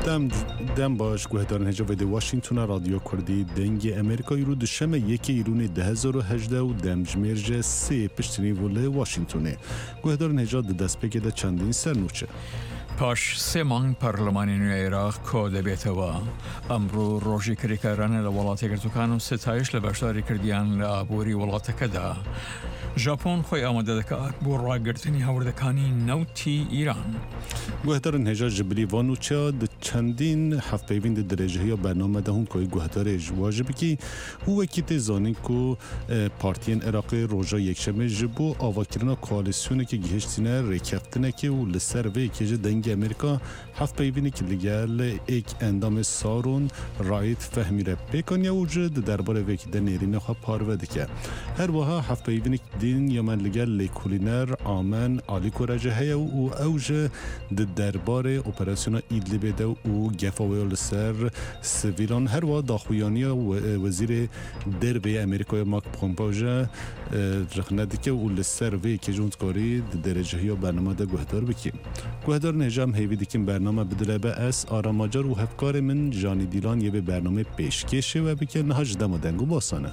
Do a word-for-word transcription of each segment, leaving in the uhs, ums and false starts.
دم دم باش گوهدارن هجا ویده واشنگتون رادیو کردی دنگ امریکایی رو دشمه یکی ایرون ده هزار و هجده و دمجمرج سه پشتنی وله واشنگتونه گوهدارن هجا ده دست پکه ده چندین سر نوچه پاش سه مانگ پارلمانی نوی عراق کود بیتوا امرو روژی کریکاران لولاتی گرتوکان و ستایش لبشتاری کردیان لابوری ولاتی کدا ژاپن خوی آماده دکات بو راگرتنی هوردکانی نوتی ایران گوهدارن هجا جبری وانوچه ده چندین هفت پیوین ده درجه یا برنامه ده هم که گوهدارش واجبی که او وکیت زانین که پارتین عراقی روژا یک شمه جبو آواکرنا کوالیسیونه که گهشتینه ریکفتنه که و لسر وی که جه دنگ امریکا هفت پیوینی که لگل ایک اندام سارون رایت فهمی را پیکن یا وجه ده درباره وی که ده نیرین خواه پارده که هر وها هفت پیوینی که دین یا من لگل لیکولینر آمن آلی کرجه هیا و اوجه ده درباره اپراسیون ایدلیب ده و گفاوی لسر سویلان هر وها داخویانی وزیر دربه امریکای ماک پومپاوژه رخنده که و لسر وی که جونتکاری ده درجه یا برنامه ده گوهدار بکیم گوهدار نجام هیوی دیکیم برنامه بدله به اس آراماجار و هفکار من جانی دیلان یه به برنامه پیشکشه و بکن نهاج دم و دنگو باسانه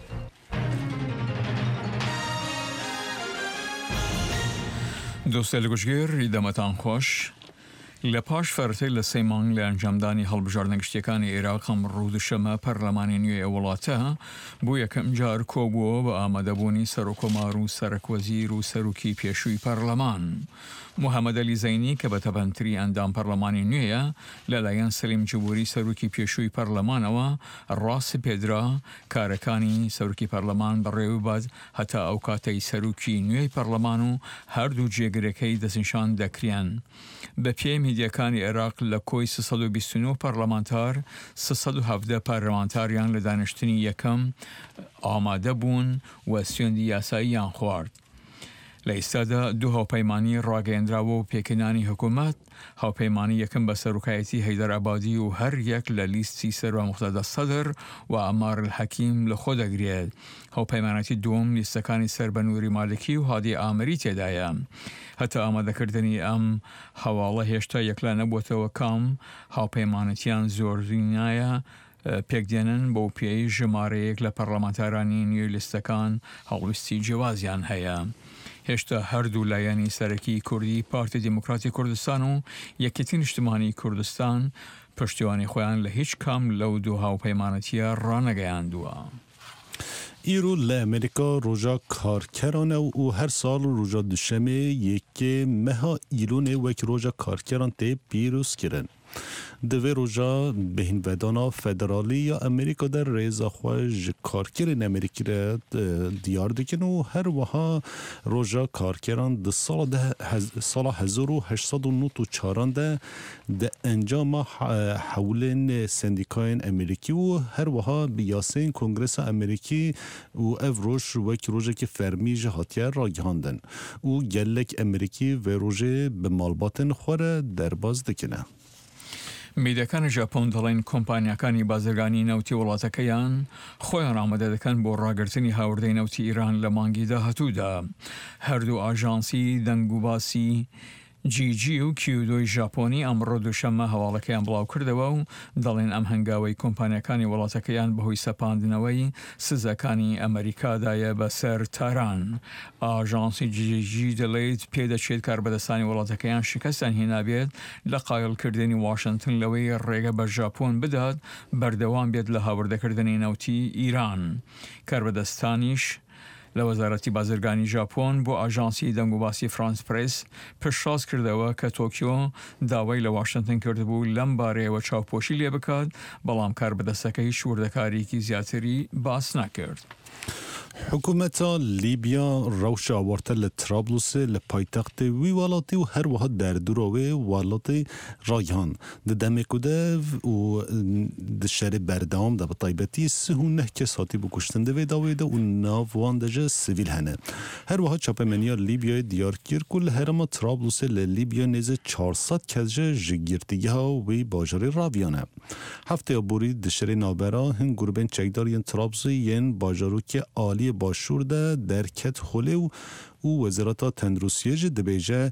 دوستای گوشگیر ایدامتان خوش لپاش فرته لسیمان لانجامدانی هەڵبژاردنەگشتیەکانی عێراق ئەمڕۆ دووشەمە پەرلەمانی نوێ وڵاتە بۆ یەکەم جار کۆبووە بە ئامادەبوونی سەرۆکۆمار و سەرۆکوەزیر و سەرۆکی پێشووی پەرلەمان محەممەد ئەلی زەینی کە بەتەبەنتری ئەندام پەرلەمانی نوێیە لەلایەن سەلیم جبوری سەرۆکی پێشووی پەرلەمانەوە ڕاستی پێدرا کارەکانی سەرۆکی پەرلەمان بەڕێوەبات هەتا ئەو کاتەی سەرۆکی نوێی پەرلەمان و هەردوو جێگرەکەی دەستنیشان دەکرێن بە پێی میدیەکانی عێراق لە کۆی سێسەد و بیست و نۆ پەرلەمانتار سێسەد و هەڤدە پەرلەمانتاریان لە دانیشتنی یەکەم ئامادە بوون و سوێندی یاساییان خوارد. لە ئێستادا دوو هاوپەیمانی ڕاگەیەندراوە و پێکەنانی حکوومەت هاوپەیمانی یەکەم بە سەرۆکایەتی هەیدەر عەبادی و هەر یەک لە لیستی سەرۆ مقتەدە سەدر و ئەمار الحەکیم لە خۆ دەگرێت. هاوپەیمانەتی دووەم لیستەکانی سەر بە نووری مالکی و هادی ئامری تێدایە. هەتا ئامادەکردنی ئەم هەواڵە هێشتا یەکلا نەبووەتەوە کام هاوپەیمانەتیان زۆرینایە پێکدێنن بۆ پێی ژمارەیەک لە پەرلەمانتارانی نوێی لیستەکان هەڵویستی جیاوازیان هەیە. هێشتا هەردوو لایەنی سەرەکی کوردی پارتی دیموکراتی کوردستان و یەکێتی نیشتیمانی کوردستان پشتیوانی خۆیان لە هیچ کام لەو دوو هاوپەیمانەتیە ڕانەگەیاندووە. ایرو لامریکا روژا کارکرانه و هر سال روژا دوشمه یکی مها ایرونه وک روژا کارکران تی پیروز کرن. دوی روژا بهین ودانا فدرالی یا امریکا در ریزا خواهج کارکرین امریکی را دیار دکن و هر وها روژا کارکران ده سال ده سال هزار و هشتصد و نود و چهار ده ده انجام حولین سندیکاین امریکی و هر وها بیاسین کنگرس امریکی و اف روش وک روژا که فرمی جهاتیه را گهاندن و گلک امریکی و روژه به مالباتن خوره در باز دکنه. میدەکانی ژاپۆن دەڵێن کۆمپانیەکانی بازرگانی نەوتی وڵاتەکەیان خۆیان ئامادە دەکەن بۆ ڕاگررتنی هاوردەی نەوتی ئیران لە مانگی داهاتوودا. هەردوو ئاژانسی دەنگوباسی جی جی و کیودۆی ژاپۆنی ئەمڕۆ دووشەمە هەواڵەکەیان بڵاو کردەوە و دەڵێن ئەم هەنگاوەی کۆمپانیەکانی وڵاتەکەیان بەهۆی سەپاندنەوەی سزەکانی ئەمریکادایە بەسەر تاران. ئاژانسی جی جی دەڵێت پێدەچێت کاربەدەستانی وڵاتەکەیان شکستیان هێنابێت لە قایڵکردنی واشنگتن لەوەی ڕێگە بە ژاپۆن بدات بەردەوام بێت لە هاوردەکردنی نەوتی ئیران. کاربەدەستانیش لە وەزارەتی بازرگانی ژاپۆن بۆ ئاژانسی دەنگوباسی فرانس پرس پشتڕاست کردەوە کە تۆکیۆ داوای لە واشنگتن کردبوو لەم بارەیەوە چاوپۆشی لێ بکات بەڵام کاربەدەستەکە هیچ وردەکارێکی زیاتری باس نەکرد. حکومت لیبیا روش آورده لطرابلس لپایتخت وی والاتی و هر وها در دوراوی والاتی رایان ده دمکوده و ده شهر بردام ده بطایبتی سه و نه کس هاتی بکشتنده وی داویده و ناوان ده سویل هنه. هر وها چاپمنیا لیبیا دیار کر کل هرما طرابلس لیبیا نیزه چهارصد کس جگیرتیه ها وی باجر راویانه. هفته بوری ده شهر نابرا هن گروبین چکدارین طرابلس ین باجرو که آلی باشور ده در کت خوله و او وزارت تندرستی دبیجه